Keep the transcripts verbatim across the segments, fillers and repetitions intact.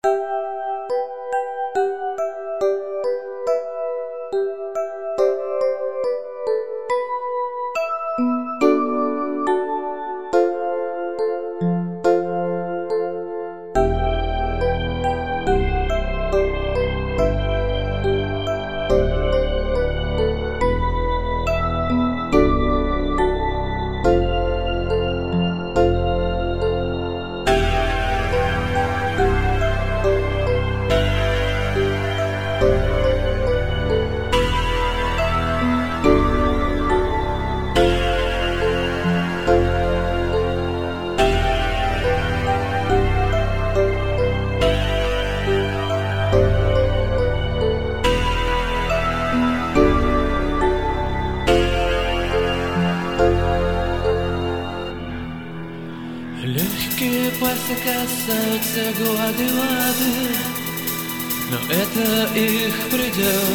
Легкие пальцы касаются глади воды, но это их предел.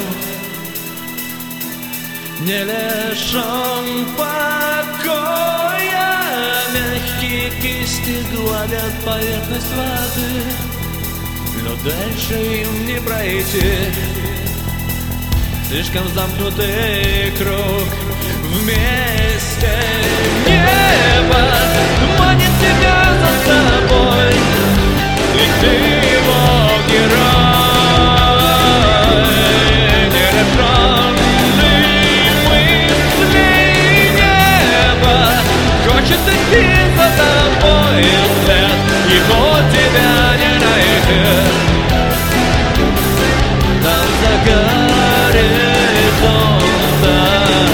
Не лишен покоя, мягкие кисти гладят поверхность воды, но дальше им не пройти. Слишком замкнутый круг вместе. Небо манит тебя за собой, и ты его герой. Нерешенный мыслей небо хочет идти за тобой вслед, ему тебя не найти. Там за горизонтом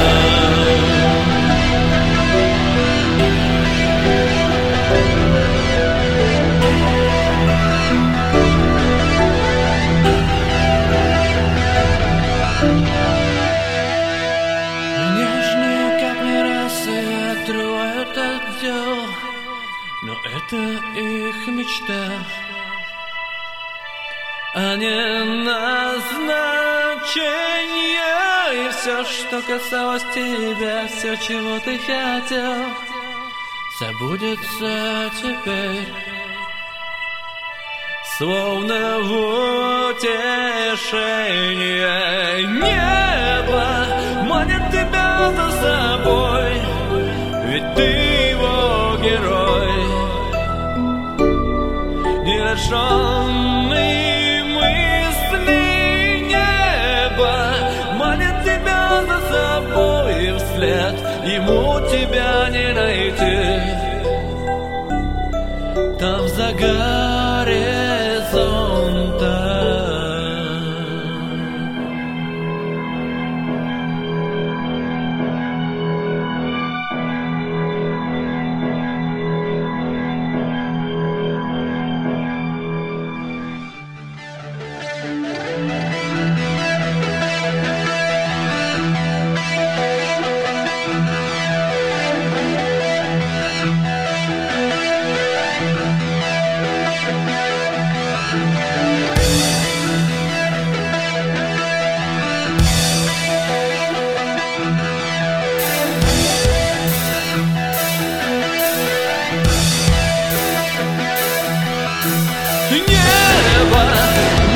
нежные капли росы отрывают от дел, но это их мечта, а не назначение. И все, что касалось тебя, все, чего ты хотел, забудется теперь. Словно в утешение небо манит тебя за собой, ведь ты его герой. Нерешенный мысли небо манит тебя за собой вслед, ему тебя не найти. Там за горизонтом небо